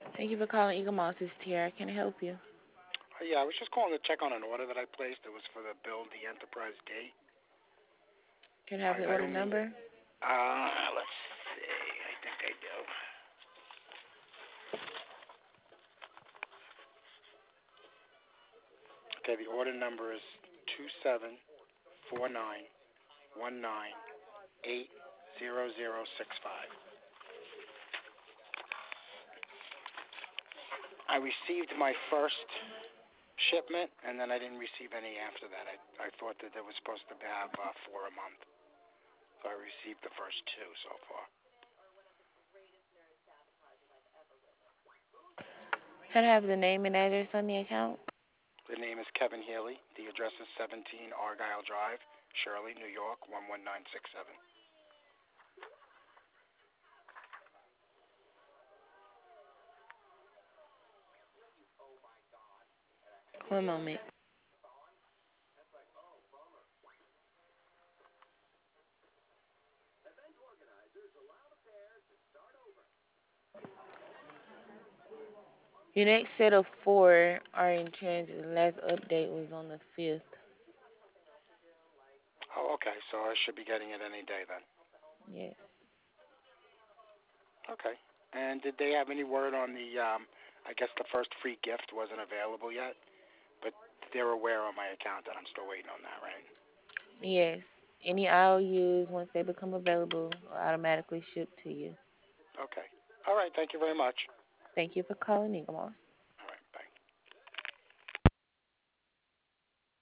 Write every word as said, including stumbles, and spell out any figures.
Thank you for calling Eagle Moss. This is Tiara. Can I help you? Uh, yeah, I was just calling to check on an order that I placed. It was for the Build the Enterprise Gate. Can I have I, the I order only, number? uh, let's see. I think I do. Okay, the order number is two seven four nine one nine eight zero zero six five. I received my first shipment, and then I didn't receive any after that. I I thought that there was supposed to have uh, four a month, so I received the first two so far. Can I have the name and address on the account? The name is Kevin Healy. The address is seventeen Argyle Drive, Shirley, New York one one nine six seven. One moment. Your next set of four are in transit. The last update was on the fifth. Oh, okay. So I should be getting it any day then. Yes. Okay. And did they have any word on the? Um, I guess the first free gift wasn't available yet, but they're aware on my account that I'm still waiting on that, right? Yes. Any I O Us, once they become available, will automatically ship to you. Okay. All right. Thank you very much. Thank you for calling Eagle Moss.